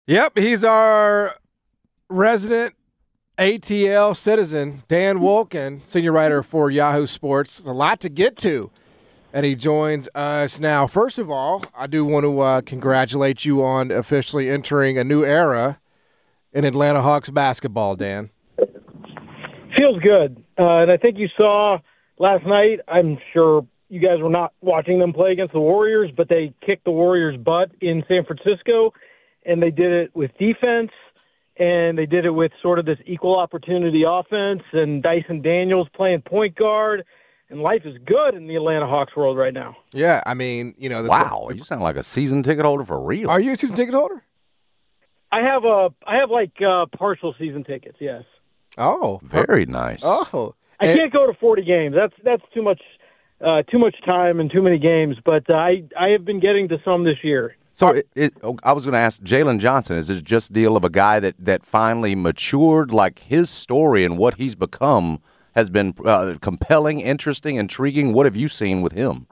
Yep, he's our resident ATL citizen, Dan Wolken, senior writer for Yahoo Sports. A lot to get to, and he joins us now. First of all, I do want to congratulate you on officially entering a new era in Atlanta Hawks basketball, Dan. Feels good. And I think you saw last night, I'm sure you guys were not watching them play against the Warriors, but they kicked the Warriors' butt in San Francisco, and they did it with defense, and they did it with sort of this equal opportunity offense, and Dyson Daniels playing point guard, and life is good in the Atlanta Hawks world right now. Yeah, I mean, you know. Wow, you sound like a season ticket holder for real. Are you a season ticket holder? I have partial season tickets, yes. Oh, very nice. Oh, I can't go to 40 games. That's too much time and too many games. But I have been getting to some this year. So I was going to ask Jalen Johnson. Is it just a deal of a guy that finally matured? Like his story and what he's become has been compelling, interesting, intriguing. What have you seen with him?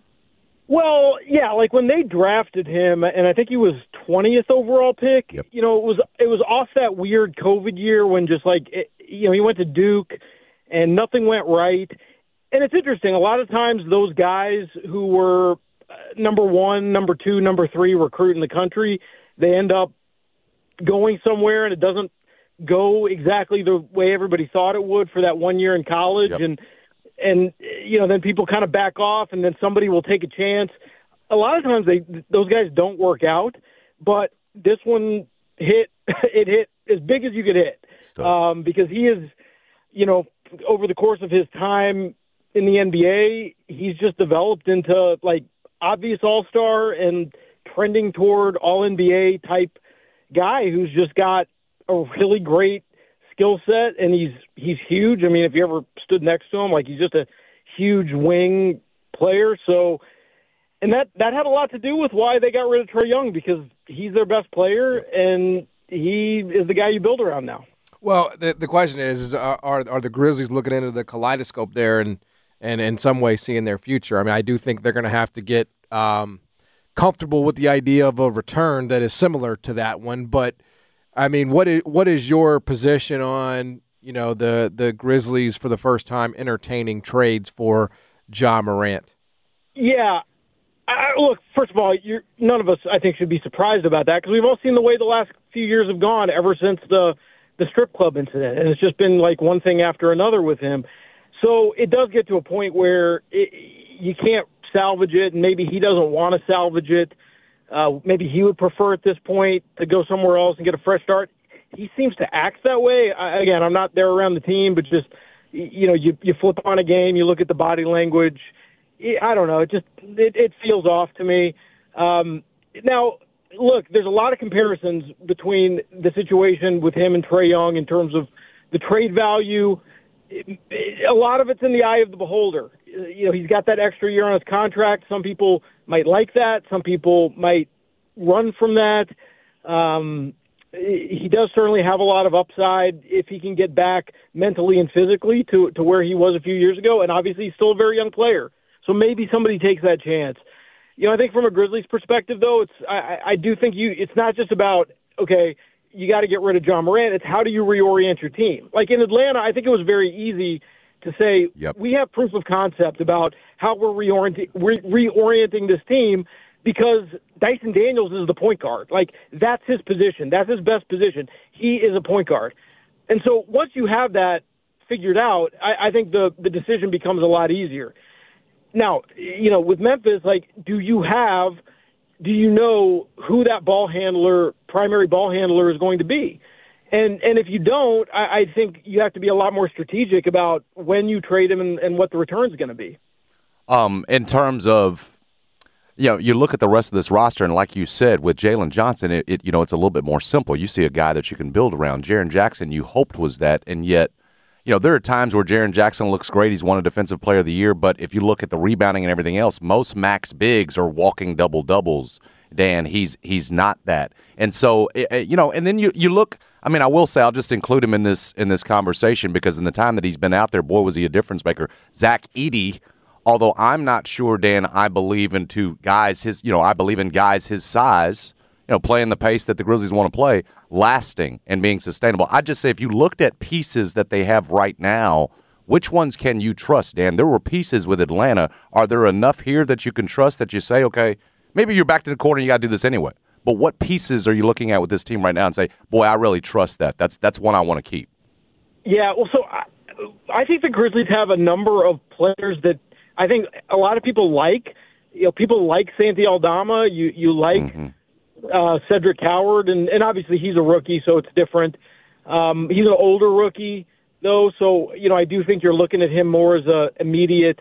Well, yeah, like when they drafted him, and I think he was 20th overall pick. Yep. You know, it was off that weird COVID year when just he went to Duke and nothing went right. And it's interesting. A lot of times those guys who were number 1, number 2, number 3 recruit in the country, they end up going somewhere and it doesn't go exactly the way everybody thought it would for that 1 year in college. Yep. And then people kind of back off, and then somebody will take a chance. A lot of times those guys don't work out, but this one hit. It hit as big as you could hit because he is, over the course of his time in the NBA, he's just developed into like obvious all-star and trending toward all-NBA type guy who's just got a really great skill set, and he's huge. I mean, if you ever stood next to him, like he's just a huge wing player. So, and that had a lot to do with why they got rid of Trae Young, because he's their best player, and he is the guy you build around now. Well, the question is are the Grizzlies looking into the kaleidoscope there and in some way seeing their future? I mean, I do think they're going to have to get comfortable with the idea of a return that is similar to that one, but I mean, what is your position on, the Grizzlies for the first time entertaining trades for Ja Morant? Yeah. Look, first of all, none of us, I think, should be surprised about that because we've all seen the way the last few years have gone ever since the strip club incident, and it's just been like one thing after another with him. So it does get to a point where you can't salvage it, and maybe he doesn't want to salvage it. Maybe he would prefer at this point to go somewhere else and get a fresh start. He seems to act that way. Again, I'm not there around the team, but just, you flip on a game, you look at the body language. I don't know. It feels off to me. Now, look, there's a lot of comparisons between the situation with him and Trae Young in terms of the trade value. A lot of it's in the eye of the beholder. He's got that extra year on his contract. Some people might like that. Some people might run from that. He does certainly have a lot of upside if he can get back mentally and physically to where he was a few years ago. And obviously he's still a very young player. So maybe somebody takes that chance. I think from a Grizzlies perspective, though, I do think it's not just about, okay, you got to get rid of Ja Morant. It's how do you reorient your team? Like in Atlanta, I think it was very easy to say, Yep. We have proof of concept about how we're reorienting this team because Dyson Daniels is the point guard. Like, that's his position. That's his best position. He is a point guard. And so once you have that figured out, I think the decision becomes a lot easier. Now, with Memphis, like, do you know who that primary ball handler is going to be? And if you don't, I think you have to be a lot more strategic about when you trade him and what the return is going to be. In terms of, you look at the rest of this roster, and like you said, with Jalen Johnson, it's a little bit more simple. You see a guy that you can build around. Jaren Jackson, you hoped was that, and yet, there are times where Jaren Jackson looks great. He's won a Defensive Player of the Year, but if you look at the rebounding and everything else, most max bigs are walking double-doubles. Dan, he's not that. And so, and then you look, I mean, I will say I'll just include him in this conversation because in the time that he's been out there, boy, was he a difference maker. Zach Edey, although I'm not sure, Dan, I believe in guys his size, playing the pace that the Grizzlies want to play, lasting and being sustainable. I'd just say if you looked at pieces that they have right now, which ones can you trust, Dan? There were pieces with Atlanta. Are there enough here that you can trust that you say, okay, maybe you're back to the corner and you got to do this anyway. But what pieces are you looking at with this team right now and say, boy, I really trust that. That's one I want to keep. Yeah, well, so I think the Grizzlies have a number of players that I think a lot of people like. People like Santi Aldama. You like Cedric Howard, and obviously he's a rookie, so it's different. He's an older rookie, though, so I do think you're looking at him more as a immediate,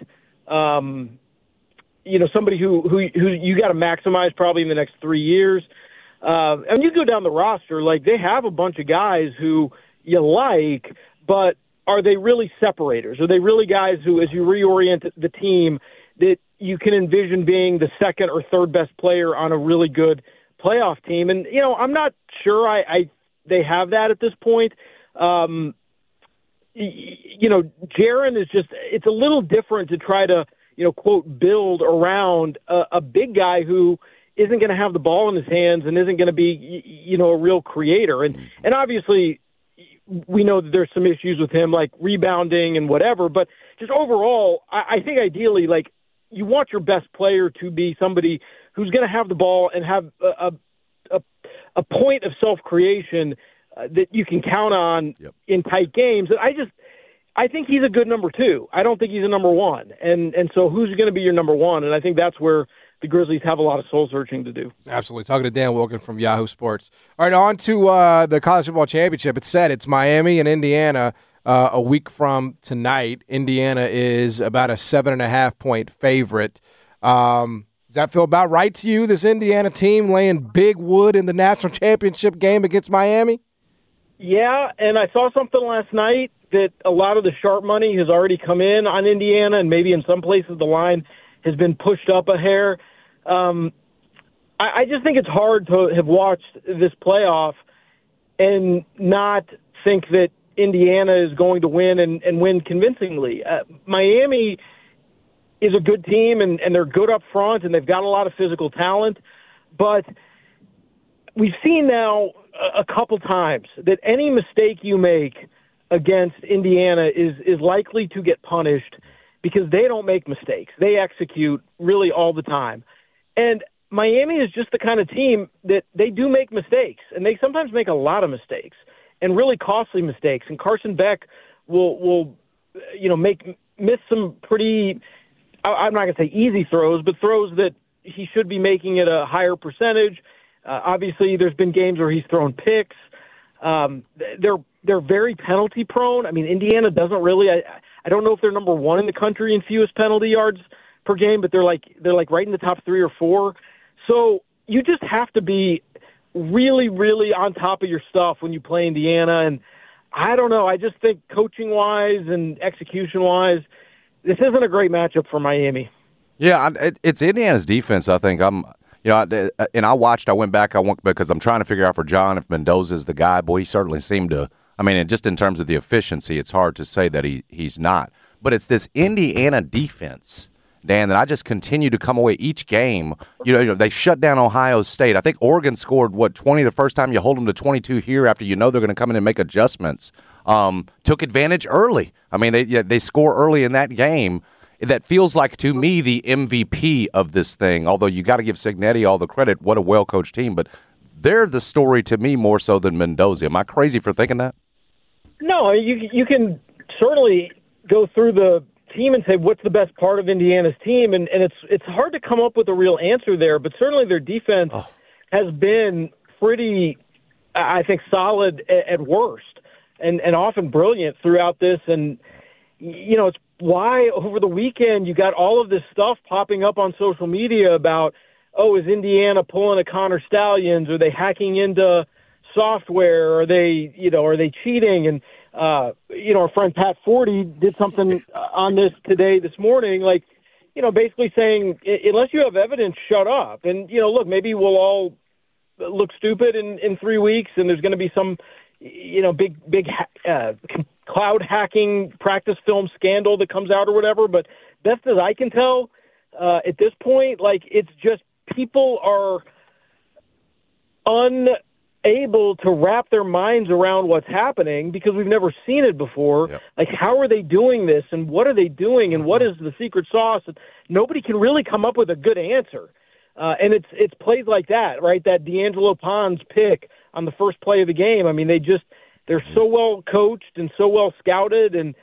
somebody who you got to maximize probably in the next 3 years. And you go down the roster, like they have a bunch of guys who you like, but are they really separators? Are they really guys who, as you reorient the team, that you can envision being the second or third best player on a really good playoff team? And, I'm not sure they have that at this point. Jaren is just – it's a little different to try to, quote, build around a big guy who isn't going to have the ball in his hands and isn't going to be, a real creator. And obviously we know that there's some issues with him, like rebounding and whatever, but just overall, I think ideally, like, you want your best player to be somebody who's going to have the ball and have a point of self-creation that you can count on in tight games. And I think he's a good number two. I don't think he's a number one. And so who's going to be your number one? And I think that's where the Grizzlies have a lot of soul-searching to do. Absolutely. Talking to Dan Wilkin from Yahoo Sports. All right, on to the College Football Championship. It's set. It's Miami and Indiana a week from tonight. Indiana is about a 7.5-point favorite. Does that feel about right to you, this Indiana team laying big wood in the national championship game against Miami? Yeah, and I saw something last night that a lot of the sharp money has already come in on Indiana, and maybe in some places the line has been pushed up a hair. I just think it's hard to have watched this playoff and not think that Indiana is going to win and win convincingly. Miami is a good team, and they're good up front, and they've got a lot of physical talent. But we've seen now a couple times that any mistake you make against Indiana is likely to get punished because they don't make mistakes. They execute really all the time. And Miami is just the kind of team that they do make mistakes, and they sometimes make a lot of mistakes and really costly mistakes. And Carson Beck will miss some pretty, I'm not going to say easy throws, but throws that he should be making at a higher percentage. Obviously, there's been games where he's thrown picks. They're very penalty prone. I mean, Indiana doesn't really. I don't know if they're number one in the country in fewest penalty yards per game, but they're like right in the top 3 or 4. So you just have to be really, really on top of your stuff when you play Indiana. And I don't know. I just think coaching-wise and execution-wise, this isn't a great matchup for Miami. Yeah, it's Indiana's defense, I think. I went back because I'm trying to figure out for John if Mendoza's the guy. Boy, he certainly seemed to. I mean, just in terms of the efficiency, it's hard to say that he's not. But it's this Indiana defense, Dan, that I just continue to come away each game. They shut down Ohio State. I think Oregon scored, 20 the first time. You hold them to 22 here after they're going to come in and make adjustments. Took advantage early. I mean, they score early in that game. That feels like, to me, the MVP of this thing, although you got to give Cignetti all the credit. What a well-coached team. But they're the story to me more so than Mendoza. Am I crazy for thinking that? No, you can certainly go through the team and say what's the best part of Indiana's team, and it's hard to come up with a real answer there, but certainly their defense has been pretty, I think, solid at worst and often brilliant throughout this. And, it's why over the weekend you got all of this stuff popping up on social media about, is Indiana pulling a Connor Stallions? Are they hacking into software? Are they cheating? And, our friend Pat Forty did something on this morning, basically saying, unless you have evidence, shut up. And, look, maybe we'll all look stupid in 3 weeks and there's going to be some, big cloud hacking practice film scandal that comes out or whatever. But best as I can tell, at this point, it's just people are unable to wrap their minds around what's happening because we've never seen it before. Yep. Like, how are they doing this, and what are they doing, and what is the secret sauce? And nobody can really come up with a good answer. And it's plays like that, right? That D'Angelo Pons pick on the first play of the game. I mean, they're so well coached and so well scouted, and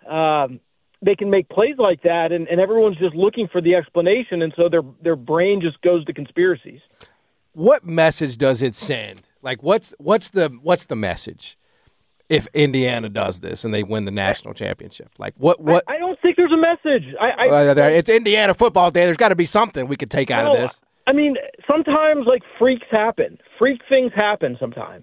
they can make plays like that, and everyone's just looking for the explanation, and so their brain just goes to conspiracies. What message does it send? Like, what's the message if Indiana does this and they win the national championship? Like, what? I don't think there's a message. It's Indiana football day. There's got to be something we could take out of this. I mean, sometimes like freaks happen. Freak things happen sometimes.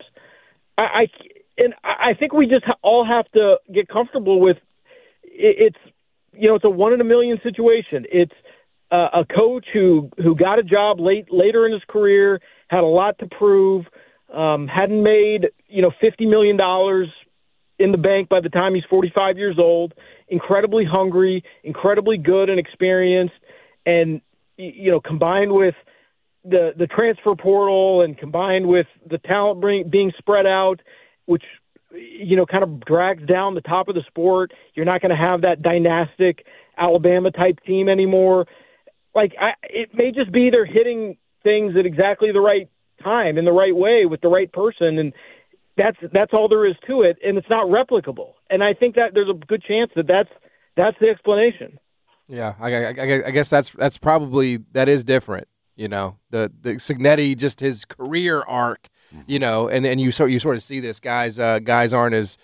I think we just all have to get comfortable with it's a 1 in a million situation. It's a coach who got a job later in his career, had a lot to prove, hadn't made $50 million in the bank by the time he's 45 years old, incredibly hungry, incredibly good and experienced, and combined with the transfer portal and combined with the talent being spread out, which kind of drags down the top of the sport. You're not going to have that dynastic Alabama-type team anymore. Like, it may just be they're hitting things at exactly the right time in the right way with the right person, and that's all there is to it, and it's not replicable. And I think that there's a good chance that's the explanation. Yeah, I guess that's probably that is different. The Cignetti, just his career arc. And you sort of see this guys aren't as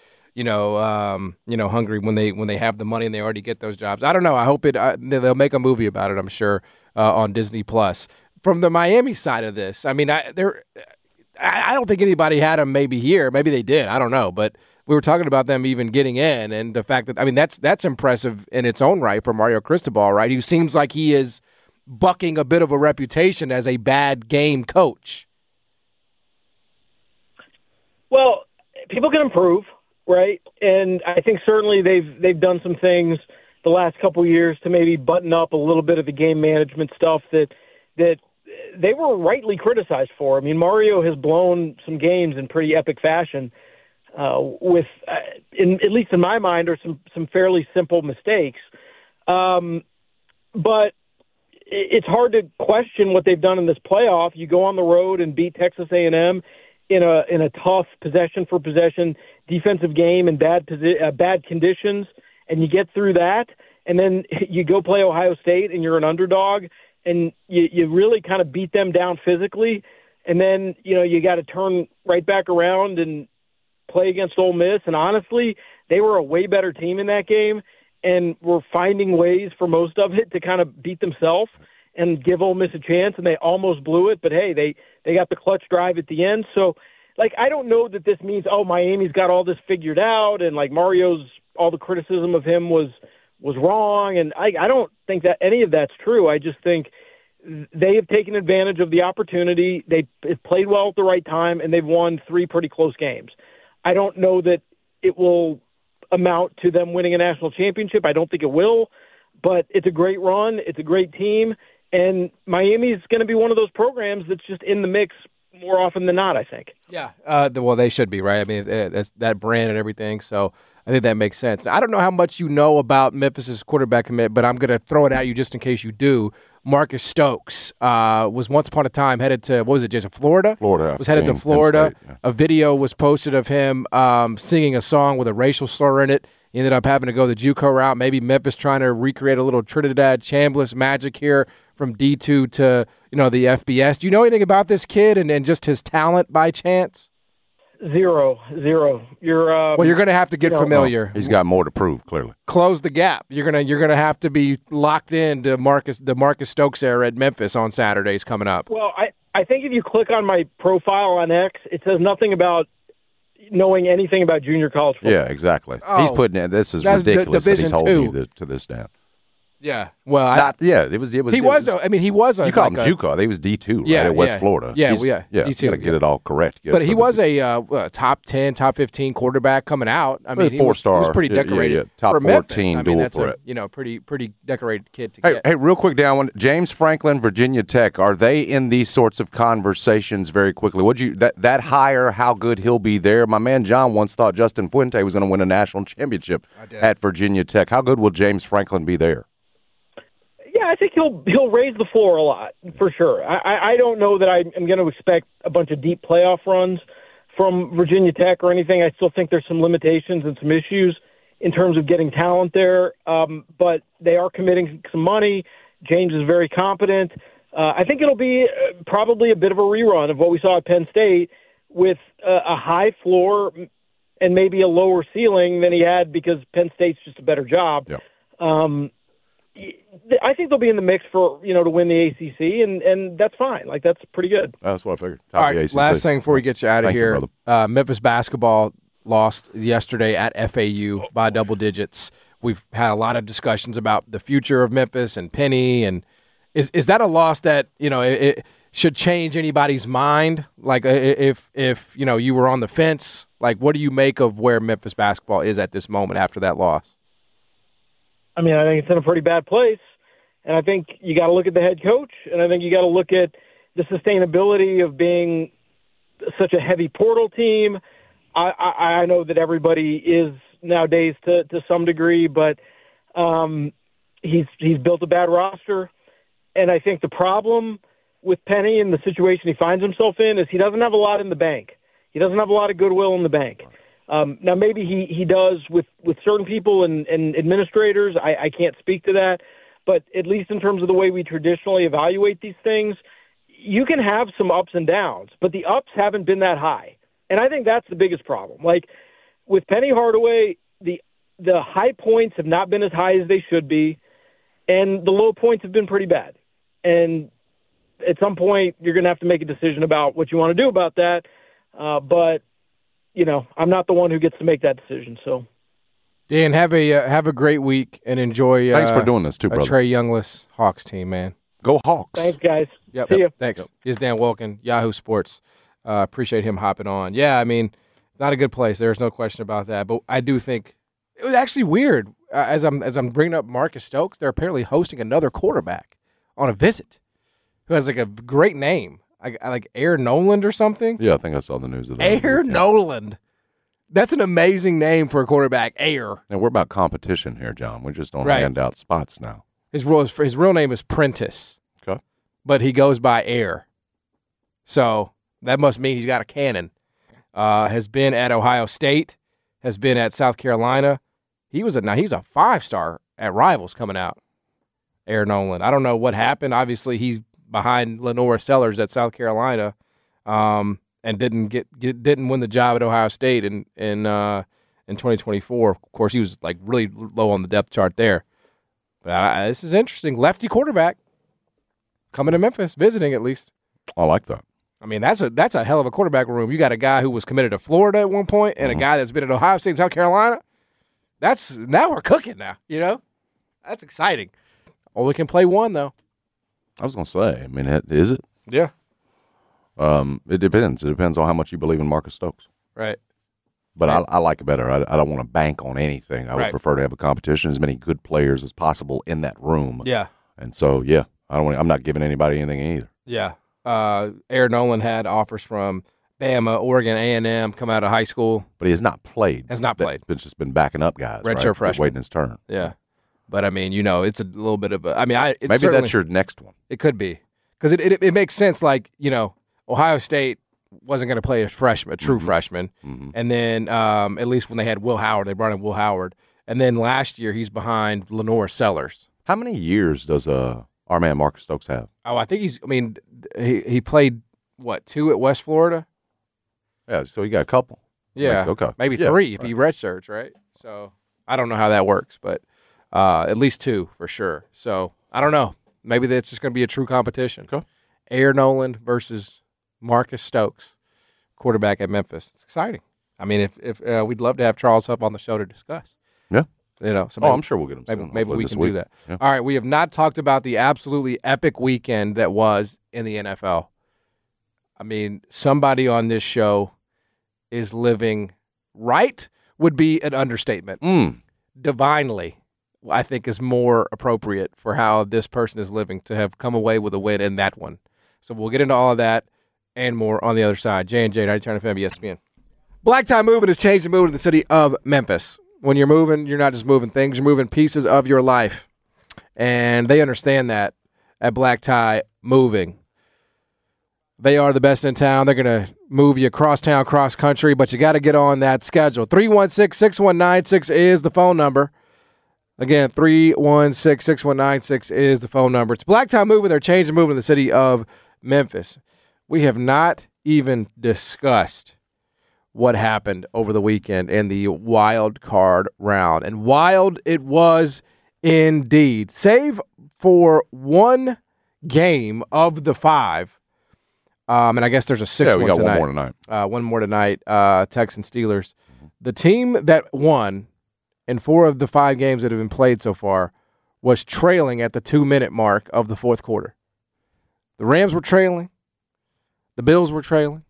hungry when they have the money and they already get those jobs. I don't know. I hope they'll make a movie about it. I'm sure on Disney Plus. From the Miami side of this, I mean, I don't think anybody had them maybe here. Maybe they did. I don't know. But we were talking about them even getting in, and the fact that that's impressive in its own right for Mario Cristobal, right? Who seems like he is bucking a bit of a reputation as a bad game coach. Well, people can improve, right? And I think certainly they've done some things the last couple of years to maybe button up a little bit of the game management stuff that they were rightly criticized for. I mean, Mario has blown some games in pretty epic fashion with, at least in my mind, are some fairly simple mistakes. But it's hard to question what they've done in this playoff. You go on the road and beat Texas A&M in a tough possession-for-possession defensive game in bad conditions, and you get through that, and then you go play Ohio State and you're an underdog, and you really kind of beat them down physically, and then you got to turn right back around and play against Ole Miss. And honestly, they were a way better team in that game, and were finding ways for most of it to kind of beat themselves and give Ole Miss a chance, and they almost blew it. But, hey, they got the clutch drive at the end. So, I don't know that this means, Miami's got all this figured out, and, Mario's, all the criticism of him was wrong. And I don't think that any of that's true. I just think they have taken advantage of the opportunity. They played well at the right time, and they've won 3 pretty close games. I don't know that it will amount to them winning a national championship. I don't think it will, but it's a great run. It's a great team, and Miami is going to be one of those programs that's just in the mix more often than not, I think. Yeah, well, they should be, right? I mean, that's that brand and everything, so I think that makes sense. I don't know how much you know about Memphis's quarterback commit, but I'm going to throw it at you just in case you do. Marcus Stokes was once upon a time headed to, what was it, Jason, Florida? Florida. Was headed to Florida. State, yeah. A video was posted of him singing a song with a racial slur in it. He ended up having to go the JUCO route. Maybe Memphis trying to recreate a little Trinidad Chambliss magic here from D2 to, the FBS. Do you know anything about this kid and just his talent by chance? Zero. You're well, you're going to have to get familiar. He's got more to prove, clearly. Close the gap. You're gonna have to be locked into the Marcus Stokes era at Memphis on Saturdays coming up. Well, I think if you click on my profile on X, it says nothing about knowing anything about junior college football. Yeah, exactly. Oh, he's putting in. This is ridiculous that he's holding you to this down. Yeah. Well, it was. he was. I mean, he was. You call him JUCO. He was D2, right, at West Florida. Yeah, D2. You got to get it all correct. But he was a top 10, top 15 quarterback coming out. I mean, he was pretty decorated. Top for 14 dual that's threat. Pretty decorated kid to get. Hey, real quick, down James Franklin, Virginia Tech. Are they in these sorts of conversations very quickly? Would you that hire? How good he'll be there? My man John once thought Justin Fuente was going to win a national championship at Virginia Tech. How good will James Franklin be there? Yeah, I think he'll raise the floor a lot for sure. I don't know that I'm going to expect a bunch of deep playoff runs from Virginia Tech or anything. I still think there's some limitations and some issues in terms of getting talent there, but they are committing some money. James is very competent. I think it'll be probably a bit of a rerun of what we saw at Penn State with a high floor and maybe a lower ceiling than he had because Penn State's just a better job. Yeah. I think they'll be in the mix for to win the ACC, and that's fine. Like that's pretty good. That's what I figured. All right, last thing before we get you out of here, Memphis basketball lost yesterday at FAU by double digits. We've had a lot of discussions about the future of Memphis and Penny, and is that a loss that it should change anybody's mind? Like if you were on the fence, like what do you make of where Memphis basketball is at this moment after that loss? I mean, I think it's in a pretty bad place, and I think you got to look at the head coach, and I think you got to look at the sustainability of being such a heavy portal team. I know that everybody is nowadays to some degree, but he's built a bad roster, and I think the problem with Penny and the situation he finds himself in is he doesn't have a lot in the bank. He doesn't have a lot of goodwill in the bank. Now, maybe he does with certain people and administrators. I can't speak to that. But at least in terms of the way we traditionally evaluate these things, you can have some ups and downs, but the ups haven't been that high. And I think that's the biggest problem. Like with Penny Hardaway, the high points have not been as high as they should be, and the low points have been pretty bad. And at some point, you're going to have to make a decision about what you want to do about that. But I'm not the one who gets to make that decision. So, Dan, have a great week and enjoy. Thanks for doing this too, brother. Trey Youngless Hawks team, man. Go Hawks! Thanks, guys. Yep. See you. Thanks. Here's Dan Wilkin, Yahoo Sports. Appreciate him hopping on. Yeah, I mean, not a good place. There's no question about that. But I do think it was actually weird. As I'm bringing up Marcus Stokes, they're apparently hosting another quarterback on a visit who has like a great name. Like Air Noland or something? Yeah, I think I saw the news of that. Air Noland. That's an amazing name for a quarterback, Air. And we're about competition here, John. We just don't hand out spots now. His real name is Prentice. Okay. But he goes by Air. So that must mean he's got a cannon. Has been at Ohio State, has been at South Carolina. He was a 5-star at Rivals coming out. Air Noland. I don't know what happened. Obviously, he's behind Lenora Sellers at South Carolina, and didn't win the job at Ohio State in 2024. Of course, he was like really low on the depth chart there. But this is interesting. Lefty quarterback coming to Memphis, visiting at least. I like that. I mean, that's a hell of a quarterback room. You got a guy who was committed to Florida at one point, and a guy that's been at Ohio State and South Carolina. Now we're cooking now. That's exciting. Only can play one though. I was going to say, I mean, is it? Yeah. It depends. It depends on how much you believe in Marcus Stokes. Right. But I like it better. I don't want to bank on anything. I would prefer to have a competition, as many good players as possible in that room. Yeah. And so, yeah, I'm not giving anybody anything either. Yeah. Air Noland had offers from Bama, Oregon A&M, come out of high school. But he has not played. Has not played. It's just been backing up guys. Redshirt freshman. Waiting his turn. Yeah. But, I mean, it's a little bit of a – I mean, maybe that's your next one. It could be. Because it makes sense, like, Ohio State wasn't going to play a true freshman. Mm-hmm. And then at least when they had Will Howard, they brought in Will Howard. And then last year he's behind Lenora Sellers. How many years does our man Marcus Stokes have? Oh, I think he played, 2 at West Florida? Yeah, so he got a couple. Yeah, okay. Maybe 3 if he redshirts, right? So I don't know how that works, but at least 2 for sure. So I don't know. Maybe that's just going to be a true competition. Okay. Air Noland versus Marcus Stokes, quarterback at Memphis. It's exciting. I mean, if we'd love to have Charles up on the show to discuss. Yeah. So I'm sure we'll get him soon. Maybe we can do that. Yeah. All right, we have not talked about the absolutely epic weekend that was in the NFL. I mean, somebody on this show is living right would be an understatement. Divinely, I think, is more appropriate for how this person is living to have come away with a win in that one. So we'll get into all of that and more on the other side. J&J, 90 FM, ESPN. Black Tie Movement has changed the mood of the city of Memphis. When you're moving, you're not just moving things, you're moving pieces of your life. And they understand that at Black Tie Moving. They are the best in town. They're going to move you across town, cross country, but you got to get on that schedule. 316-6196 is the phone number. Again, 316-6196 is the phone number. It's Black Tie Movement. They're changing the movement in the city of Memphis. We have not even discussed what happened over the weekend in the wild card round. And wild it was indeed. Save for one game of the 5. And I guess there's a 6th one tonight. Yeah, we got one more tonight. One more tonight, Texans Steelers. The team that won in 4 of the 5 games that have been played so far was trailing at the 2-minute mark of the fourth quarter. The Rams were trailing. The Bills were trailing.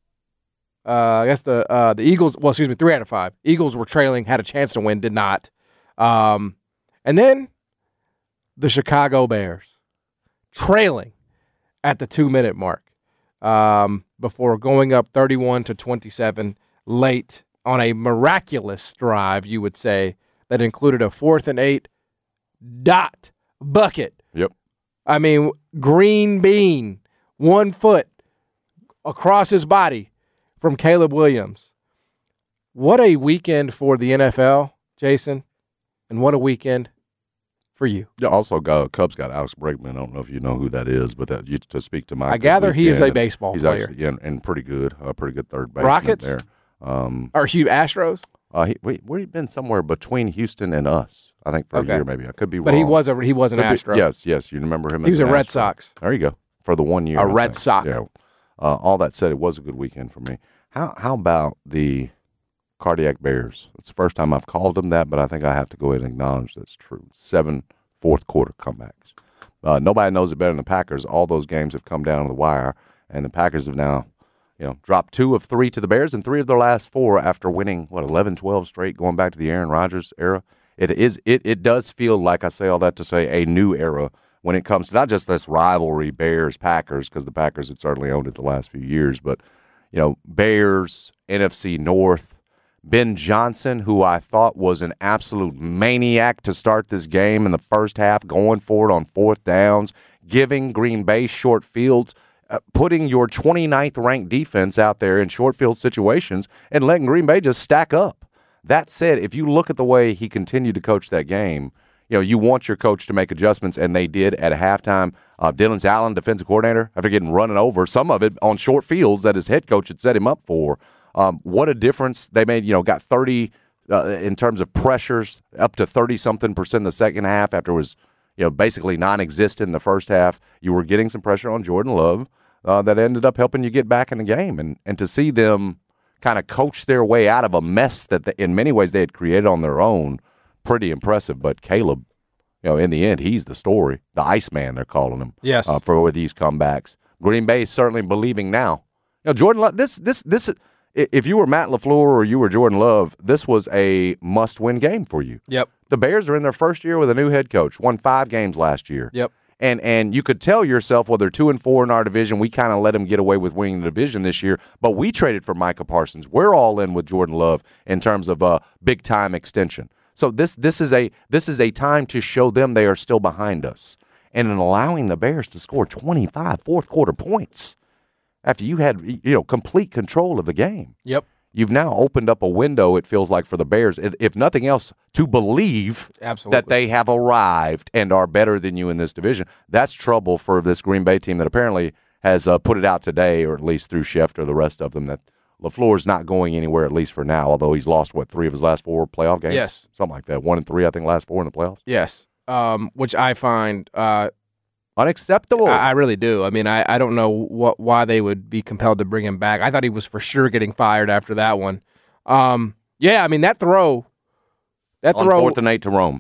I guess the Eagles, 3 out of 5. Eagles were trailing, had a chance to win, did not. And then the Chicago Bears trailing at the 2-minute mark. Before going up 31-27 late on a miraculous drive, you would say, that included a 4th and 8 dot bucket. Yep. I mean, green bean, 1 foot across his body from Caleb Williams. What a weekend for the NFL, Jason, and what a weekend for you. Yeah, also, Cubs got Alex Bregman. I don't know if you know who that is, but to speak to my, I gather he is a baseball player. He's actually, and pretty good third baseman Rockets there. Or Hugh Astros? We've been somewhere between Houston and us. I think for a year, maybe. I could be wrong. But he was an Astro. Yes. You remember him? He was a Red Astro. Sox. There you go. For the 1 year, a Red Sox. Yeah. All that said, it was a good weekend for me. How about the Cardiac Bears? It's the first time I've called them that, but I think I have to go ahead and acknowledge that's true. 7 fourth-quarter comebacks. Nobody knows it better than the Packers. All those games have come down to the wire, and the Packers have now, dropped 2 of 3 to the Bears and 3 of their last 4 after winning, 11, 12 straight, going back to the Aaron Rodgers era. It does feel like, I say all that to say, a new era when it comes to not just this rivalry Bears-Packers, because the Packers had certainly owned it the last few years, but, Bears, NFC North, Ben Johnson, who I thought was an absolute maniac to start this game in the first half, going for it on 4th downs, giving Green Bay short fields, putting your 29th ranked defense out there in short field situations and letting Green Bay just stack up. That said, if you look at the way he continued to coach that game, you want your coach to make adjustments, and they did at halftime. Dylan Allen, defensive coordinator, after getting running over, some of it on short fields that his head coach had set him up for. What a difference they made. Got 30 in terms of pressures, up to 30-something% in the second half after it was basically non-existent in the first half. You were getting some pressure on Jordan Love that ended up helping you get back in the game. And to see them kind of coach their way out of a mess that in many ways they had created on their own, pretty impressive. But Caleb, in the end, he's the story. The Iceman, they're calling him. Yes. For these comebacks. Green Bay is certainly believing now. Jordan Love, this if you were Matt LaFleur or you were Jordan Love, this was a must-win game for you. Yep. The Bears are in their first year with a new head coach, won 5 games last year. Yep. And you could tell yourself, well, they're 2-4 in our division. We kind of let them get away with winning the division this year, but we traded for Micah Parsons. We're all in with Jordan Love in terms of a big-time extension. So this is a time to show them they are still behind us. And in allowing the Bears to score 25 fourth-quarter points after you had complete control of the game. Yep. You've now opened up a window, it feels like, for the Bears, if nothing else, to believe that they have arrived and are better than you in this division. That's trouble for this Green Bay team that apparently has put it out today, or at least through Schefter, the rest of them, that LaFleur's not going anywhere, at least for now, although he's lost, 3 of his last 4 playoff games? Yes. Something like that. 1-3, I think, last 4 in the playoffs. Yes. Which I find unacceptable. I really do. I mean, I don't know why they would be compelled to bring him back. I thought he was for sure getting fired after that one. Yeah, I mean, that throw That on throw, 4th and 8 to Rome.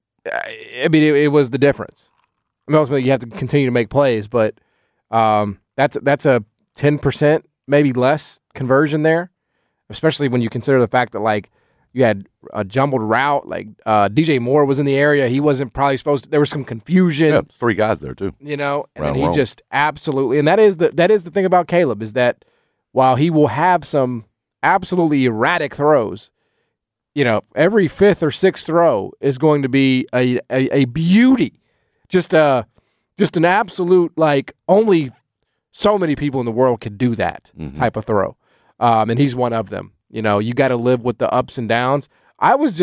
I mean, it was the difference. I mean, ultimately, you have to continue to make plays, but that's a 10%, maybe less conversion there, especially when you consider the fact that, like, you had a jumbled route. Like, DJ Moore was in the area. He wasn't probably supposed to. There was some confusion. Yeah, 3 guys there, too. You know, and Around then he Rome. just absolutely, and that is the thing about Caleb, is that while he will have some absolutely erratic throws, you know, every 5th or 6th throw is going to be a beauty. Just an absolute, like, only so many people in the world can do that type of throw. And he's one of them. You know, you got to live with the ups and downs. I was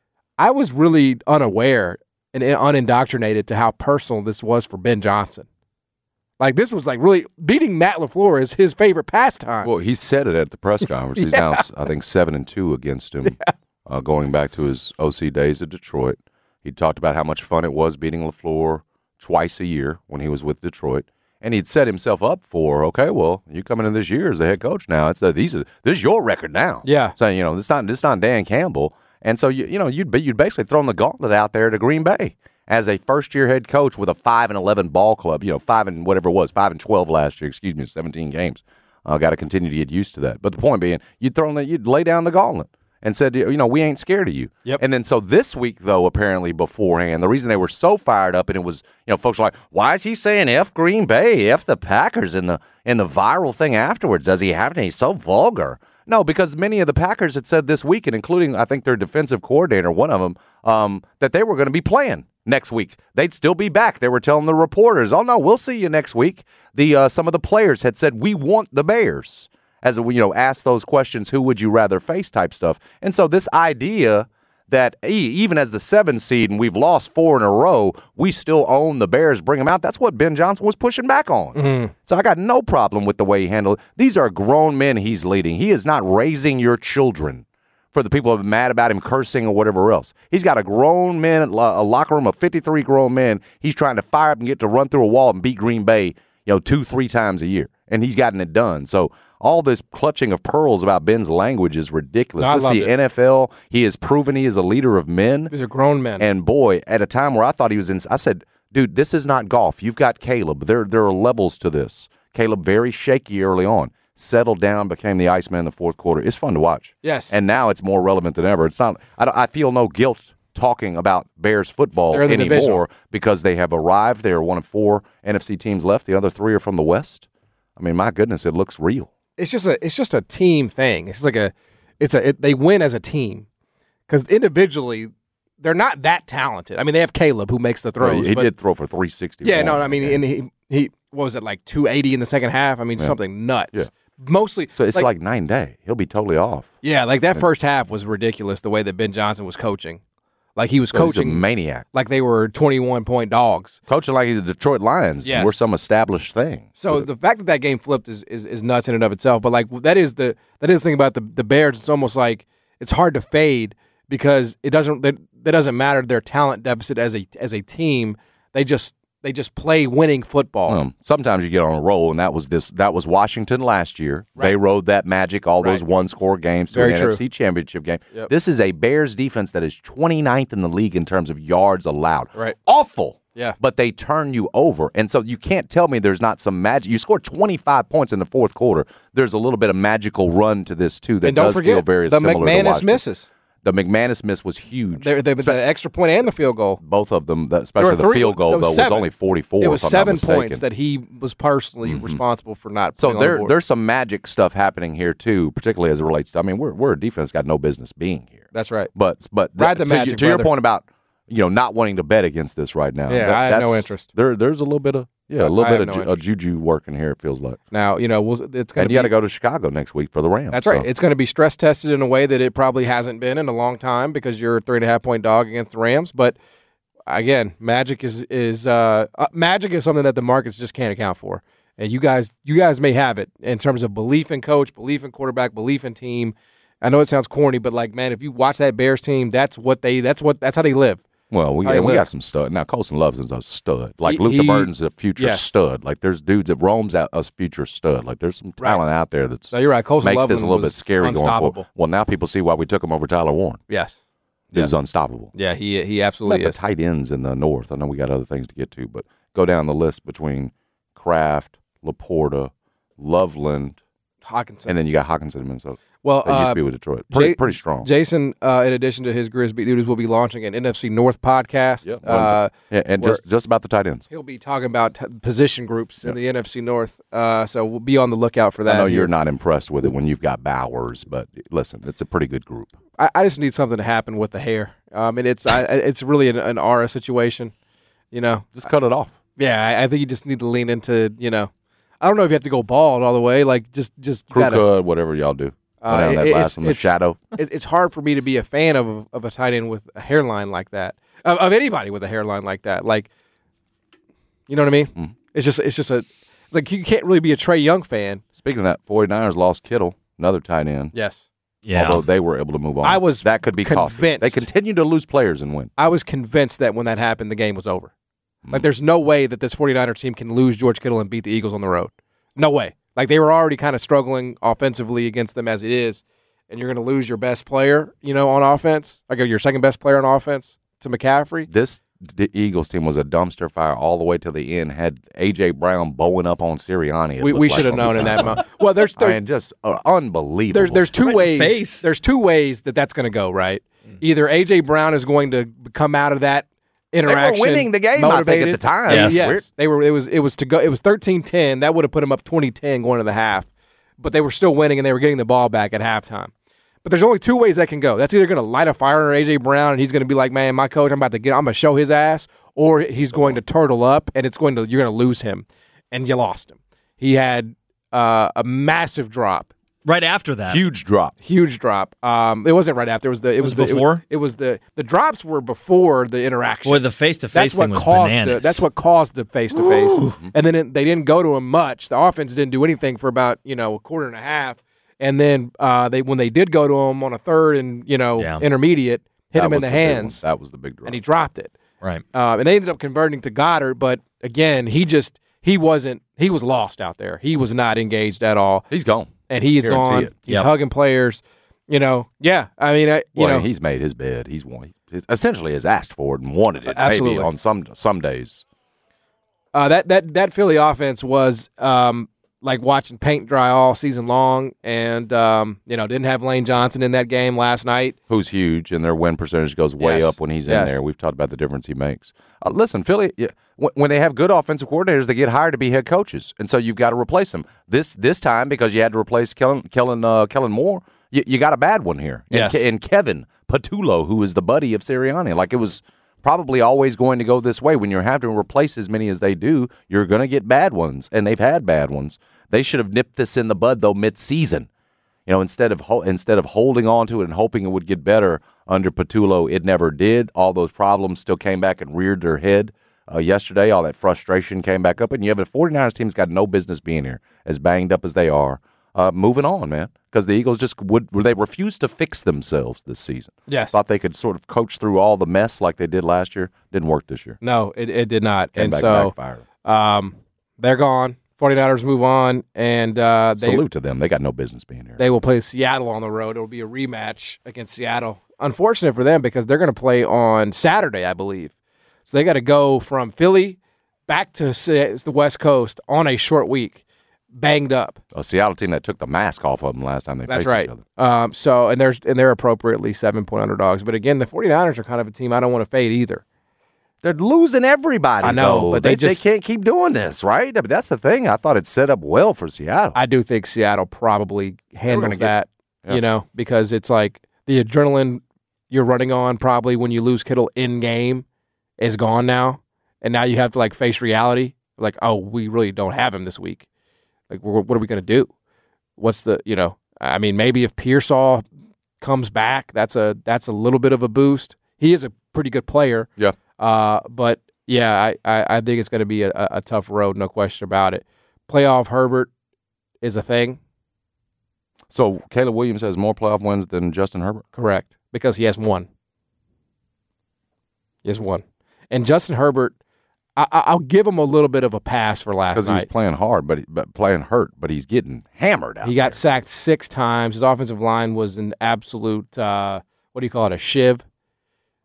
really unaware and unindoctrinated to how personal this was for Ben Johnson. Like, this was like really beating Matt LaFleur is his favorite pastime. Well, he said it at the press conference. He's now, I think, 7-2 against him, going back to his OC days at Detroit. He talked about how much fun it was beating LaFleur twice a year when he was with Detroit. And he'd set himself up for, okay, well, you coming in this year as the head coach now. It's this is your record now. Yeah. So, you know, it's not Dan Campbell. And so, you'd basically thrown the gauntlet out there to Green Bay as a first-year head coach with a 5-11 ball club, 5 and whatever it was, 5-12 last year, 17 games. Got to continue to get used to that. But the point being, you'd lay down the gauntlet and said, we ain't scared of you. Yep. And then so this week, though, apparently beforehand, the reason they were so fired up, and it was, folks were like, why is he saying F Green Bay, F the Packers in the viral thing afterwards? Does he have to? He's so vulgar. No, because many of the Packers had said this week, and including, I think, their defensive coordinator, one of them, that they were going to be playing next week. They'd still be back. They were telling the reporters, oh, no, we'll see you next week. Some of the players had said, we want the Bears. As ask those questions, who would you rather face type stuff. And so this idea that even as the 7 seed and we've lost 4 in a row, we still own the Bears, bring them out. That's what Ben Johnson was pushing back on. Mm-hmm. So I got no problem with the way he handled it. These are grown men he's leading. He is not raising your children for the people who are mad about him cursing or whatever else. He's got a grown men, a locker room of 53 grown men. He's trying to fire up and get to run through a wall and beat Green Bay, 2-3 times a year. And he's gotten it done. So all this clutching of pearls about Ben's language is ridiculous. No, This is the NFL. He has proven he is a leader of men. These are grown men. And boy, at a time where I thought he was in, I said, dude, this is not golf. You've got Caleb. There are levels to this. Caleb, very shaky early on. Settled down, became the Iceman in the fourth quarter. It's fun to watch. Yes. And now it's more relevant than ever. It's not. I feel no guilt talking about Bears football They're in the division. anymore because they have arrived. They are one of 4 NFC teams left. The other 3 are from the West. I mean, my goodness, it looks real. It's just a team thing. It's like they win as a team because individually they're not that talented. I mean, they have Caleb who makes the throws. He did throw for 360. Yeah, no, I mean, and he what was it, like 280 in the second half? I mean, something nuts. Yeah. Mostly, So it's like 9 day. He'll be totally off. yeah, like that first half was ridiculous. The way that Ben Johnson was coaching, like he was He's a coaching maniac. like they were 21-point dogs. Coaching like he's the Detroit Lions. Yes. We're some established thing. So the fact that game flipped is nuts in and of itself. But like that is the thing about the Bears. It's almost like it's hard to fade because that doesn't matter their talent deficit as a team. They just play winning football. Sometimes you get on a roll, and that was Washington last year. Right. They rode that magic, all those one-score games to an NFC Championship game. Yep. This is a Bears defense that is 29th in the league in terms of yards allowed. Right. Awful. Yeah. But they turn you over. And so you can't tell me there's not some magic. You scored 25 points in the fourth quarter. There's a little bit of magical run to this, too, that does feel very similar to Washington. The McManus misses. The McManus miss was huge. The extra point and the field goal. Both of them, especially the field goal, though, was only 44. It was if I'm not 7 mistaken. points that he was personally responsible for not So putting on the board. there's some magic stuff happening here, too, particularly as it relates to, we're a defense got no business being here. That's right. But Ride the magic, to your brother. point about not wanting to bet against this right now. Yeah, I have no interest. There's a little bit of juju working here. It feels like. Now it's going And to you got to go to Chicago next week for the Rams. That's right. It's going to be stress tested in a way that it probably hasn't been in a long time because you're a 3.5-point dog against the Rams. But again, magic is something that the markets just can't account for. And you guys may have it in terms of belief in coach, belief in quarterback, belief in team. I know it sounds corny, but like, man, if you watch that Bears team, that's how they live. Well, we got some stud. Now, Colson Loves is a stud. Like, Luke DeBurton's a future stud. Like, there's dudes that roams out a future stud. Like, there's some talent out there that's no, you're right. Colson makes Loveland this a little bit scary going unstoppable. forward. Well, now people see why we took him over Tyler Warren. Yes. Dude's unstoppable. Yeah, he absolutely Let is. the tight ends in the north. I know we got other things to get to, but go down the list between Kraft, Laporta, Loveland, Hawkinson. and then you got Hawkinson in Minnesota. Well, They used to be with Detroit. Pretty strong. Jason, in addition to his Grizz Beat Duties, will be launching an NFC North podcast. Yeah, and just about the tight ends. He'll be talking about position groups in the NFC North. So we'll be on the lookout for that. I know here. you're not impressed with it when you've got Bowers, but listen, it's a pretty good group. I just need something to happen with the hair. It's really an aura situation, Just cut it off. Yeah, I think you just need to lean into, I don't know if you have to go bald all the way. Like just Crew gotta, cut, whatever y'all do. Go down that last one, the shadow. It's hard for me to be a fan of a tight end with a hairline like that. Of anybody with a hairline like that. Like, you know what I mean? Mm. It's like you can't really be a Trae Young fan. Speaking of that, 49ers lost Kittle, another tight end. Yes. Yeah. Although they were able to move on. That could be costly. convinced. They continue to lose players and win. I was convinced that when that happened, the game was over. Like, there's no way that this 49er team can lose George Kittle and beat the Eagles on the road. No way. Like, they were already kind of struggling offensively against them as it is, and you're going to lose your best player, on offense, like your second best player on offense to McCaffrey. The Eagles team was a dumpster fire all the way to the end. Had A.J. Brown bowing up on Sirianni. We should have known in that moment. Well, there's just unbelievable. There's two Right in the ways. face. There's two ways that's going to go, right? Either A.J. Brown is going to come out of that interaction. They were winning the game, I think, at the time. Yes. Yes, they were. It was to go. It was 13-10. That would have put them up 20-10 going to the half, but they were still winning and they were getting the ball back at halftime. But there's only two ways that can go. That's either going to light a fire under A.J. Brown and he's going to be like, man, my coach, I'm going to show his ass, or he's going to turtle up and you're going to lose him, and you lost him. He had a massive drop. Right after that. Huge drop. Huge drop. It wasn't right after. It was before? It was the drops were before the interaction. Boy, the face-to-face thing was bananas. That's what caused the face-to-face. And then they didn't go to him much. The offense didn't do anything for about a quarter and a half. And then when they did go to him on a third and intermediate, hit him in the hands. That was the big drop. And he dropped it. Right. And they ended up converting to Goddard, but again, he was lost out there. He was not engaged at all. He's gone. And he's Guarantee gone. it. He's hugging players. Yeah. I mean, he's made his bed. He's won. Essentially has asked for it and wanted it. Absolutely. Maybe on some days. That Philly offense was like watching paint dry all season long, and didn't have Lane Johnson in that game last night. Who's huge, and their win percentage goes way up when he's in there. We've talked about the difference he makes. Listen, Philly, when they have good offensive coordinators, they get hired to be head coaches, and so you've got to replace them. This time, because you had to replace Kellen Moore, you got a bad one here. Yes. And Kevin Patullo, who is the buddy of Sirianni. Like, it was probably always going to go this way. When you're having to replace as many as they do, you're going to get bad ones, and they've had bad ones. They should have nipped this in the bud, though, mid-season. Instead of holding on to it and hoping it would get better under Patullo, it never did. All those problems still came back and reared their head yesterday. All that frustration came back up, and you have a 49ers team's got no business being here, as banged up as they are. Moving on, man, because the Eagles they refused to fix themselves this season. Yes. Thought they could sort of coach through all the mess like they did last year. Didn't work this year. No, it did not. Came and back so backfired. They're gone. 49ers move on, and salute to them. They got no business being here. They will play Seattle on the road. It will be a rematch against Seattle. Unfortunate for them because they're going to play on Saturday, I believe. So they got to go from Philly back to the West Coast on a short week, banged up. A Seattle team that took the mask off of them last time they faced each other. So they're appropriately 7-point underdogs. But again, the 49ers are kind of a team I don't want to fade either. They're losing everybody. I know, though. but they just can't keep doing this, right? I mean, that's the thing. I thought it set up well for Seattle. I do think Seattle probably handles that, because it's like the adrenaline you're running on probably when you lose Kittle in game is gone now, and now you have to face reality. Like, oh, we really don't have him this week. Like, what are we going to do? What's the I mean, maybe if Pearsall comes back, that's a little bit of a boost. He is a pretty good player. Yeah. But yeah, I think it's going to be a tough road, no question about it. Playoff Herbert is a thing. So Caleb Williams has more playoff wins than Justin Herbert? Correct, because he has one. He has one. And Justin Herbert, I'll give him a little bit of a pass for last night. Because he was playing hard, but playing hurt, but he's getting hammered out He got sacked 6 times. His offensive line was an absolute, a shiv.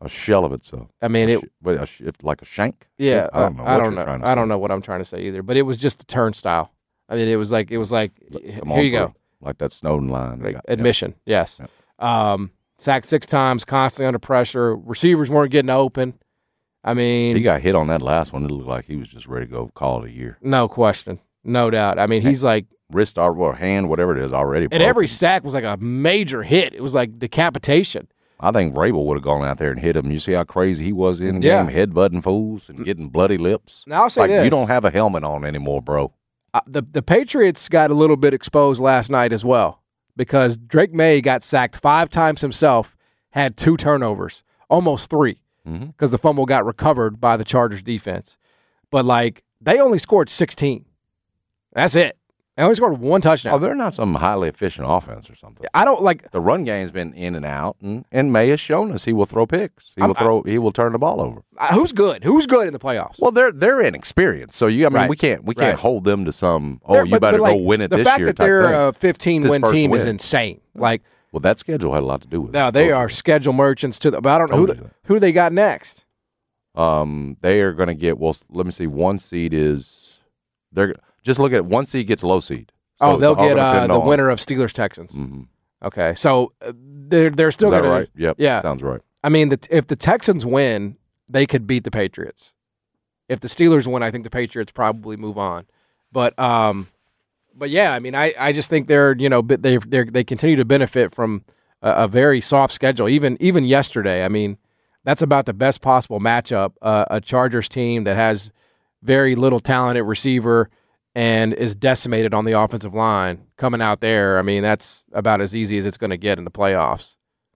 A shell of itself. I mean, like a shank. Yeah, I don't know. I don't know what I'm trying to say either. But it was just a turnstile. I mean, it was like here you go, like that Snowden line. Like, admission, yes. Sacked 6 times, constantly under pressure. Receivers weren't getting open. I mean, he got hit on that last one. It looked like he was just ready to go call it a year. No question, no doubt. I mean, he's like wrist or hand, whatever it is, already. And every sack was like a major hit. It was like decapitation. I think Vrabel would have gone out there and hit him. You see how crazy he was in the game, headbutting fools and getting bloody lips. Now I'll say this: you don't have a helmet on anymore, bro. The Patriots got a little bit exposed last night as well because Drake May got sacked 5 times himself, had 2 turnovers, almost 3, because the fumble got recovered by the Chargers defense. But like they only scored 16. That's it. They only scored 1 touchdown. Oh, they're not some highly efficient offense or something. I don't like the run game's been in and out, and May has shown us he will throw picks. He will turn the ball over. Who's good? Who's good in the playoffs? Well, they're inexperienced, so we can't hold them to some. Oh, you better go win it this year. The fact that they're a 15-win team is insane. Like, well, that schedule had a lot to do with it. No, they are schedule merchants to but I don't know who they got next. They are going to get. Well, let me see. 1 seed is they're. Just look at 1 seed gets low seed. So they'll get the winner of Steelers-Texans. Mm-hmm. Okay, so they're still going to. Right? Yep. Yeah, sounds right. I mean, if the Texans win, they could beat the Patriots. If the Steelers win, I think the Patriots probably move on. But yeah, I mean, I just think they're they continue to benefit from a very soft schedule. Even yesterday, I mean, that's about the best possible matchup. A Chargers team that has very little talent at receiver and is decimated on the offensive line coming out there. I mean, that's about as easy as it's going to get in the playoffs,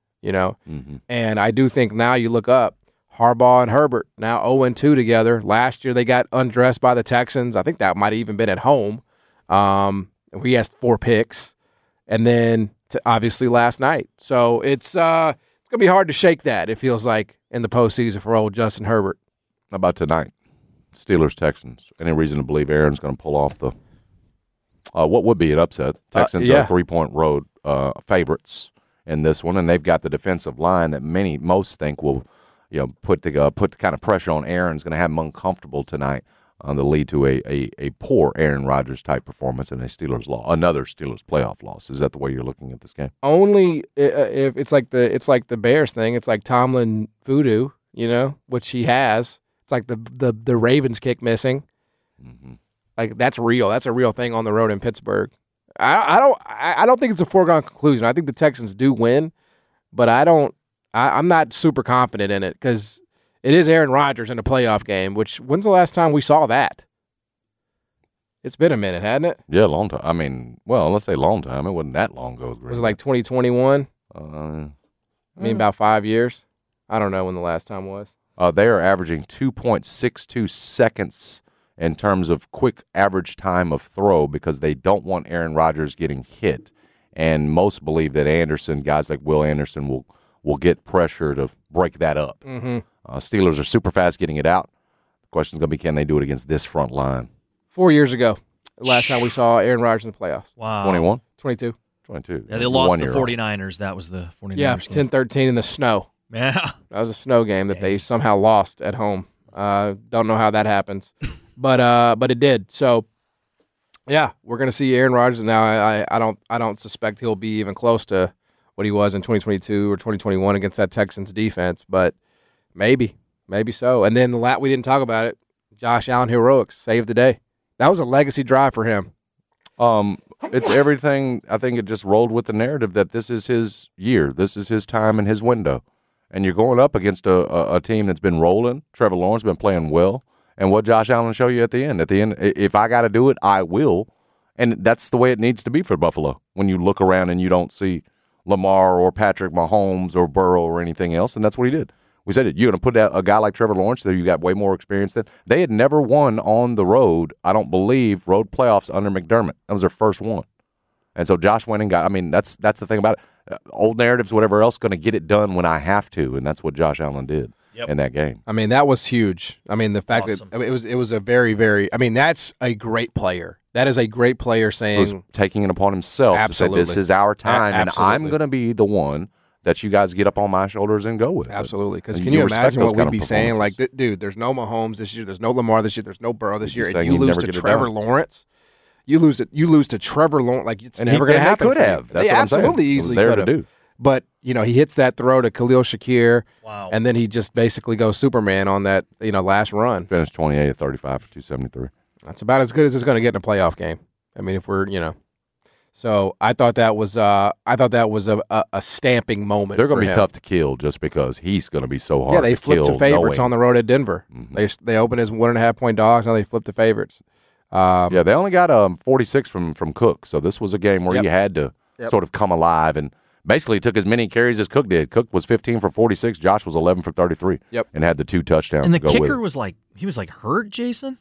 And I do think now you look up, Harbaugh and Herbert now 0-2 together. Last year they got undressed by the Texans. I think that might have even been at home. We had 4 picks, and then obviously last night. So it's going to be hard to shake that, it feels like, in the postseason for old Justin Herbert. How about tonight? Steelers-Texans. Any reason to believe Aaron's going to pull off the what would be an upset? Texans are 3-point road favorites in this one, and they've got the defensive line that most think will, put the kind of pressure on Aaron's going to have him uncomfortable tonight. That'll lead to a poor Aaron Rodgers type performance and another Steelers playoff loss. Is that the way you're looking at this game? Only if it's like the Bears thing. It's like Tomlin voodoo, which he has. It's like the Ravens kick missing. Mm-hmm. Like that's real. That's a real thing on the road in Pittsburgh. I don't think it's a foregone conclusion. I think the Texans do win, but I'm not super confident in it because it is Aaron Rodgers in a playoff game. When's the last time we saw that? It's been a minute, hasn't it? Yeah, a long time. I mean, well, let's say long time. It wasn't that long ago. Was it like 2021? About 5 years. I don't know when the last time was. They are averaging 2.62 seconds in terms of quick average time of throw because they don't want Aaron Rodgers getting hit. And most believe that guys like Will Anderson, will get pressure to break that up. Mm-hmm. Steelers are super fast getting it out. The question is going to be, can they do it against this front line? 4 years ago, last time we saw Aaron Rodgers in the playoffs. Wow. 21? 22. 22. Yeah, they lost the 49ers. That was the 49ers game. 10-13 in the snow. Yeah. That was a snow game that they somehow lost at home. Don't know how that happens, but it did. So, yeah, we're going to see Aaron Rodgers now. I don't suspect he'll be even close to what he was in 2022 or 2021 against that Texans defense, but maybe so. And then we didn't talk about it. Josh Allen heroics saved the day. That was a legacy drive for him. It's everything. I think it just rolled with the narrative that this is his year. This is his time and his window. And you're going up against a team that's been rolling. Trevor Lawrence been playing well. And what Josh Allen show you at the end? At the end, if I got to do it, I will. And that's the way it needs to be for Buffalo. When you look around and you don't see Lamar or Patrick Mahomes or Burrow or anything else, and that's what he did. We said it. You're going to put out a guy like Trevor Lawrence that you got way more experience than. They had never won on the road, I don't believe, road playoffs under McDermott. That was their first one. And so Josh went and that's the thing about it. Old narratives, whatever else, going to get it done when I have to, and that's what Josh Allen did in that game. I mean, that was huge. I mean, the fact that it was a very, very. I mean, that's a great player. That is a great player saying taking it upon himself to say this is our time, and I'm going to be the one that you guys get up on my shoulders and go with. Absolutely. Because And can you respect imagine those what kind we'd of be saying? Like, performances. dude, there's no Mahomes this year. There's no Lamar this year. There's no Burrow this We'd be year. And saying you he'd lose never to get it Trevor done. Lawrence. You lose to Trevor Lawrence. Like, it's And never going to and happen. They could for you. have. That's They what I'm saying. absolutely It was easily there could to have. do. But, he hits that throw to Khalil Shakir. Wow. And then he just basically goes Superman on that, last run. Finished 28 of 35 for 273. That's about as good as it's going to get in a playoff game. I mean, if we're, So I thought that was a stamping moment. They're going for to be him. tough to kill just because he's going to be so hard. Yeah, they to flipped kill to favorites knowing- on the road at Denver. Mhm. They opened as 1.5-point dogs. Now they flipped to favorites. Yeah, they only got 46 from Cook, so this was a game where Yep. you had to sort of come alive and basically took as many carries as Cook did. Cook was 15 for 46. Josh was 11 for 33. Yep. And had the 2 touchdowns And the to go with kicker it. was hurt, Jason?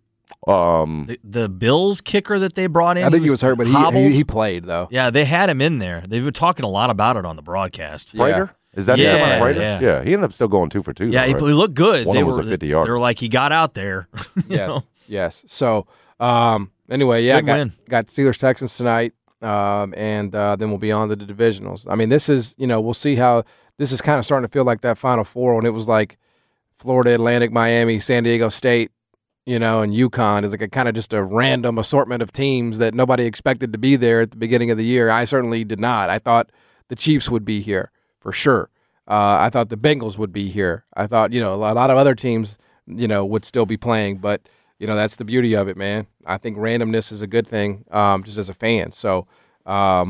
Um, The Bills kicker that they brought in. I think he was hurt, but hobbled. he played though. Yeah, they had him in there. They've been talking a lot about it on the broadcast. Prater? Is that Yeah, Prater? yeah. He ended up still going 2 for 2. Yeah, though, he right? looked good. One They of them were was a 50-yarder. They were like, he got out there. you Yes, know? yes. So anyway, yeah, Big win. got Steelers Texans tonight, and then we'll be on to the divisionals. I mean, this is we'll see how this is kind of starting to feel like that Final Four when it was like Florida Atlantic, Miami, San Diego State. And UConn is like a kind of just a random assortment of teams that nobody expected to be there at the beginning of the year. I certainly did not. I thought the Chiefs would be here for sure. I thought the Bengals would be here. I thought, a lot of other teams, would still be playing. But, that's the beauty of it, man. I think randomness is a good thing just as a fan. So I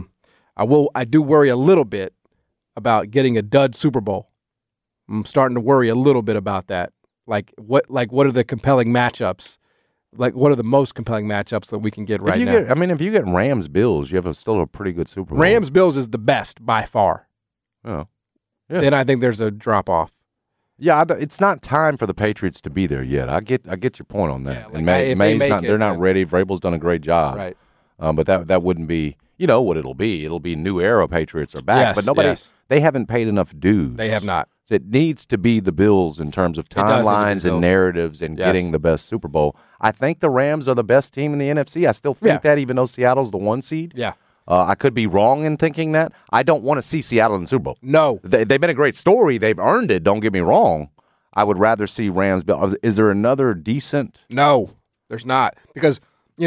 do worry a little bit about getting a dud Super Bowl. I'm starting to worry a little bit about that. What are the compelling matchups? What are the most compelling matchups that we can get right now? If you get Rams Bills, you have still a pretty good Super Bowl. Rams Bills is the best by far. Oh. Yeah. Then I think there's a drop off. Yeah, it's not time for the Patriots to be there yet. I get your point on that. Yeah, and if they May's make not. it, They're not then- ready. Vrabel's done a great job. Right. But that wouldn't be. You know what it'll be? It'll be new era Patriots are back. Yes, but nobody. yes. They haven't paid enough dues. They have not. It needs to be the Bills in terms of does need to be the timelines and Bills. narratives and Yes. getting the best Super Bowl. I think the Rams are the best team in the NFC. I still think Yeah. that, even though Seattle's the 1 seed. Yeah. I could be wrong in thinking that. I don't want to see Seattle in the Super Bowl. No. They've been a great story. They've earned it. Don't get me wrong. I would rather see Rams. Is there another decent? No, there's not. Because,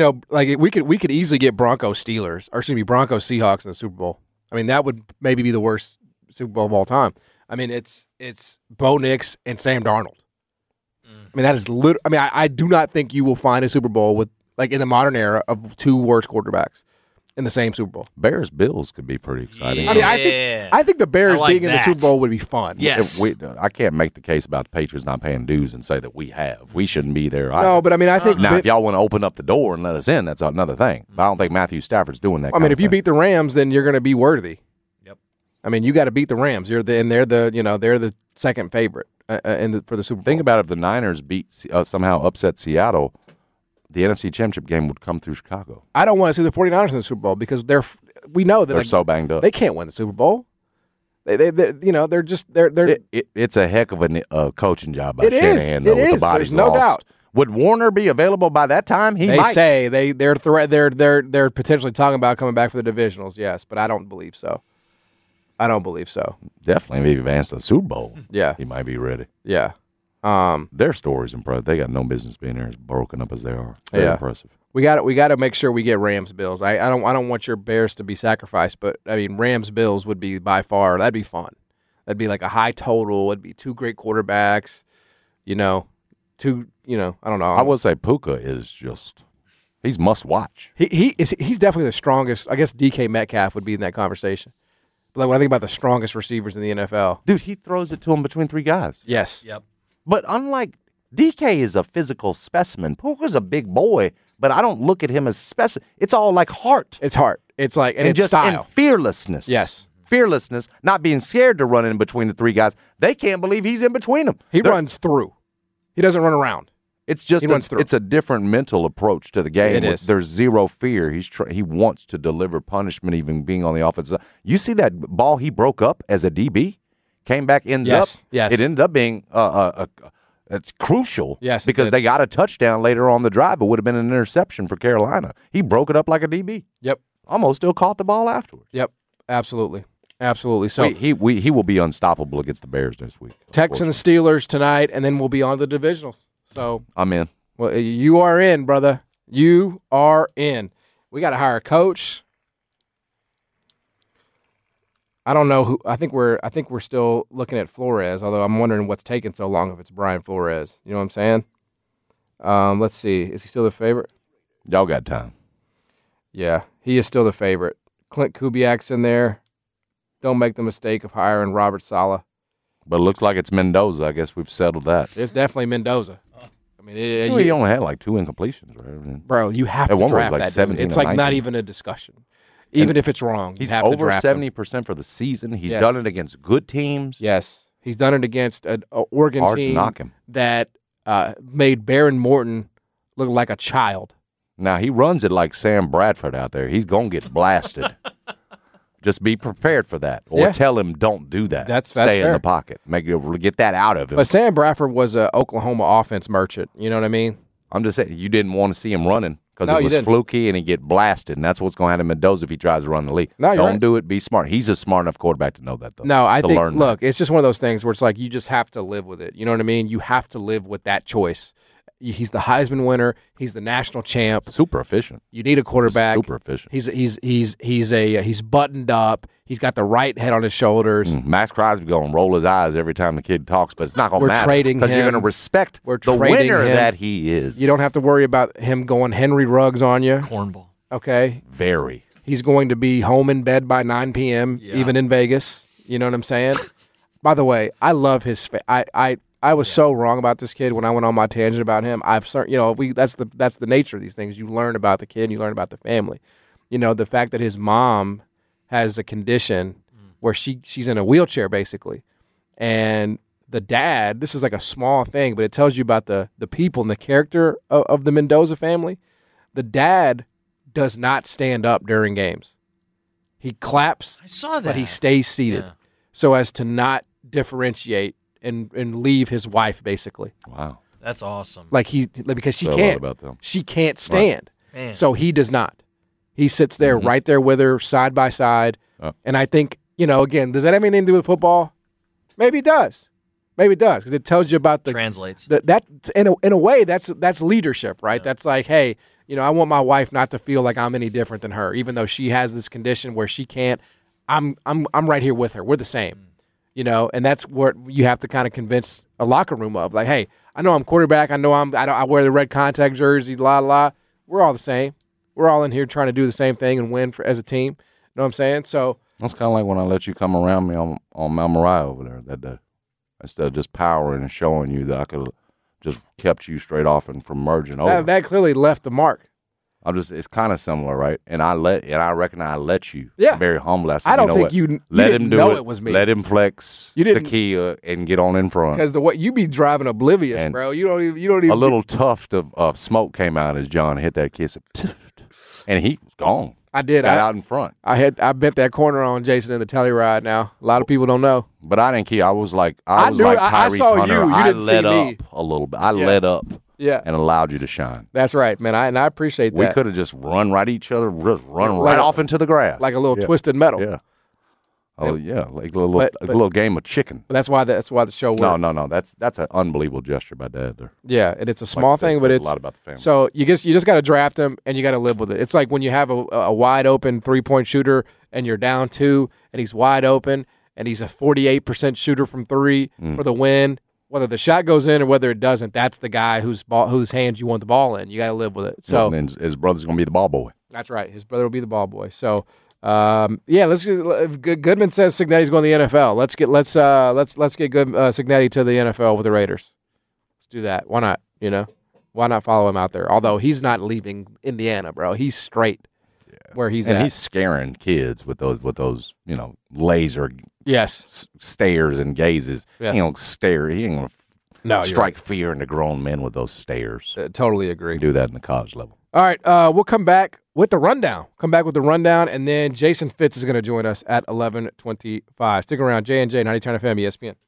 we could easily get Broncos Steelers, or excuse me, Broncos Seahawks in the Super Bowl. I mean, that would maybe be the worst Super Bowl of all time. I mean, it's Bo Nix and Sam Darnold. I mean, that is I do not think you will find a Super Bowl with, in the modern era, of 2 worst quarterbacks in the same Super Bowl. Bears Bills could be pretty exciting. Yeah. I mean, I think the Bears I like being in the that. Super Bowl would be fun. Yes. I can't make the case about the Patriots not paying dues and say that we have. We shouldn't be there. No, but I mean, I think Now, if y'all want to open up the door and let us in, that's another thing. But I don't think Matthew Stafford's doing that. I mean, if you beat beat the Rams, then you're going to be worthy. Yep. I mean, you got to beat the Rams. They're the second favorite for the Super Bowl. think about if the Niners somehow upset Seattle, the NFC Championship game would come through Chicago. I don't want to see the 49ers in the Super Bowl because we know that They're so banged up. they can't win the Super Bowl. They're It's a heck of a coaching job by It is. Shanahan, though, It with the is. bodies There's no lost. doubt. Would Warner be available by that time? He they might. say they're potentially talking about coming back for the divisionals. Yes, but I don't believe so. Definitely, if he advanced to the Super Bowl, Yeah, he might be ready. yeah. Their story's impressive. They got no business being there as broken up as they are. Very Yeah. impressive. We got to make sure we get Rams Bills. I don't want your Bears to be sacrificed, but I mean Rams Bills would be by far that'd be fun. That'd be like a high total. It'd be 2 great quarterbacks. I don't know. I would say Puka is he's must watch. He's definitely the strongest. I guess DK Metcalf would be in that conversation. But when I think about the strongest receivers in the NFL, Dude, he throws it to him between 3 guys. yes, Yep. But unlike DK is a physical specimen, Puka's a big boy, but I don't look at him as specimen. It's all like heart. it's hard. It's like and it's just style. and fearlessness. Yes. Fearlessness, not being scared to run in between the 3 guys. They can't believe he's in between them. He runs through. He doesn't run around. It's just He runs through. it's a different mental approach to the game. It is. There's zero fear. He wants to deliver punishment, even being on the offensive side. You see that ball he broke up as a DB, came back, ends Yes, up. yes. It ended up being it's crucial. Yes, it because did. they got a touchdown later on the drive. It would have been an interception for Carolina. He broke it up like a DB. Yep. Almost still caught the ball afterwards. Yep. Absolutely. Absolutely. So he will be unstoppable against the Bears this week. Texans, Steelers tonight, and then we'll be on the divisionals. So I'm in. Well, you are in, brother. You are in. We got to hire a coach. I don't know who. I think we're still looking at Flores. Although I'm wondering what's taking so long. If it's Brian Flores, you know what I'm saying? Let's see. Is he still the favorite? Y'all got time. Yeah, he is still the favorite. Clint Kubiak's in there. Don't make the mistake of hiring Robert Saleh. But it looks like it's Mendoza. I guess we've settled that. It's definitely Mendoza. I mean, He only had like 2 incompletions, right? I mean, bro, you have to one draft was like that. 17 It's or like not 19. even a discussion. Even if it's wrong, he's you have to over draft him. 70% for the season. He's Yes. done it against good teams. Yes, he's done it against an Oregon Hard to team knock him. that made Baron Morton look like a child. Now, he runs it like Sam Bradford out there. He's going to get blasted. Just be prepared for that. Or Yeah. tell him don't do that. That's Stay in fair. the pocket. Get that out of him. But Sam Bradford was an Oklahoma offense merchant. You know what I mean? I'm just saying, you didn't want to see him running because No, it you was didn't. fluky and he'd get blasted. And that's what's going to happen to Mendoza if he tries to run the league. No, you're don't right. do it. Be smart. He's a smart enough quarterback to know that, though. No, I to think, learn that. look, it's just one of those things where it's like you just have to live with it. You know what I mean? You have to live with that choice. He's the Heisman winner. He's the national champ. Super efficient. You need a quarterback. Super efficient. He's buttoned up. He's got the right head on his shoulders. Max Crosby going to roll his eyes every time the kid talks, but it's not going to We're matter. trading because you're him. going to respect We're the trading winner him. that he is. You don't have to worry about him going Henry Ruggs on you. Cornball. Okay, Very. he's going to be home in bed by 9 p.m. Yeah. even in Vegas. You know what I'm saying? By the way, I love his. I was so wrong about this kid when I went on my tangent about him. That's the nature of these things. You learn about the kid, and you learn about the family. You know, the fact that his mom has a condition where she's in a wheelchair basically, and the dad. This is like a small thing, but it tells you about the people and the character of the Mendoza family. The dad does not stand up during games. He claps, I saw that. but he stays seated Yeah. so as to not differentiate and leave his wife basically. Wow. That's awesome. Because she So what can't about them? she can't stand. Man. So he does not. He sits there right there with her side by side. Oh. And I think, again, does that have anything to do with football? Maybe it does. Maybe it does because it tells you about the Translates. that in a way that's leadership, right? That's like, hey, I want my wife not to feel like I'm any different than her, even though she has this condition where she can't. I'm right here with her. We're the same, and that's what you have to kind of convince a locker room of. Like, hey, I know I'm quarterback. I know I wear the red contact jersey. La. We're all the same. We're all in here trying to do the same thing and win as a team. You know what I'm saying? So That's kind of like when I let you come around me on Mount Moriah over there that day. Instead of just powering and showing you that I could have just kept you straight off and from merging over. that clearly left the mark. It's kind of similar, right? And I reckon I let you. Yeah. Very humble. I said, I don't know think what? you let didn't him do know it. it was me. Let him flex You didn't- the Kia and get on in front. Because you be driving oblivious, And bro. You don't even. A little tuft of smoke came out as John hit that kiss, and he was gone. I did. Got out in front. I bent that corner on Jason in the Telluride. Now a lot of people don't know. But I didn't care. I was like I Tyrese knew- I saw you. Hunter. You I didn't let see me. up a little bit. I let up Yeah, and allowed you to shine. that's right, man. I appreciate that. We could have just run right at each other, just run Like right a- off into the grass. like a little Yeah. twisted metal. Yeah. Oh yeah, like a But- little game of chicken. But that's why the show works. No. That's an unbelievable gesture by Dad there. Yeah, and it's a small Like, thing, says but a it's lot about the family. So you just got to draft him and you got to live with it. It's like when you have a wide open 3-point shooter and you're down 2 and he's wide open and he's a 48% shooter from 3 for the win. Whether the shot goes in or whether it doesn't, that's the guy whose hands you want the ball in. You got to live with it. So and his brother's gonna be the ball boy. that's right. His brother will be the ball boy. So Goodman says Cignetti's going to the NFL. Let's get Cignetti to the NFL with the Raiders. Let's do that. Why not? Why not follow him out there? Although he's not leaving Indiana, bro. He's straight where he's And at. he's scaring kids with those laser Yes. stares and gazes. Yes. He don't stare. He ain't gonna No, you're strike fear into grown men with those stares. Totally agree. Do that in the college level. All right, we'll come back with the rundown. And then Jason Fitz is going to join us at 11:25. Stick around. J&J 90 FM ESPN.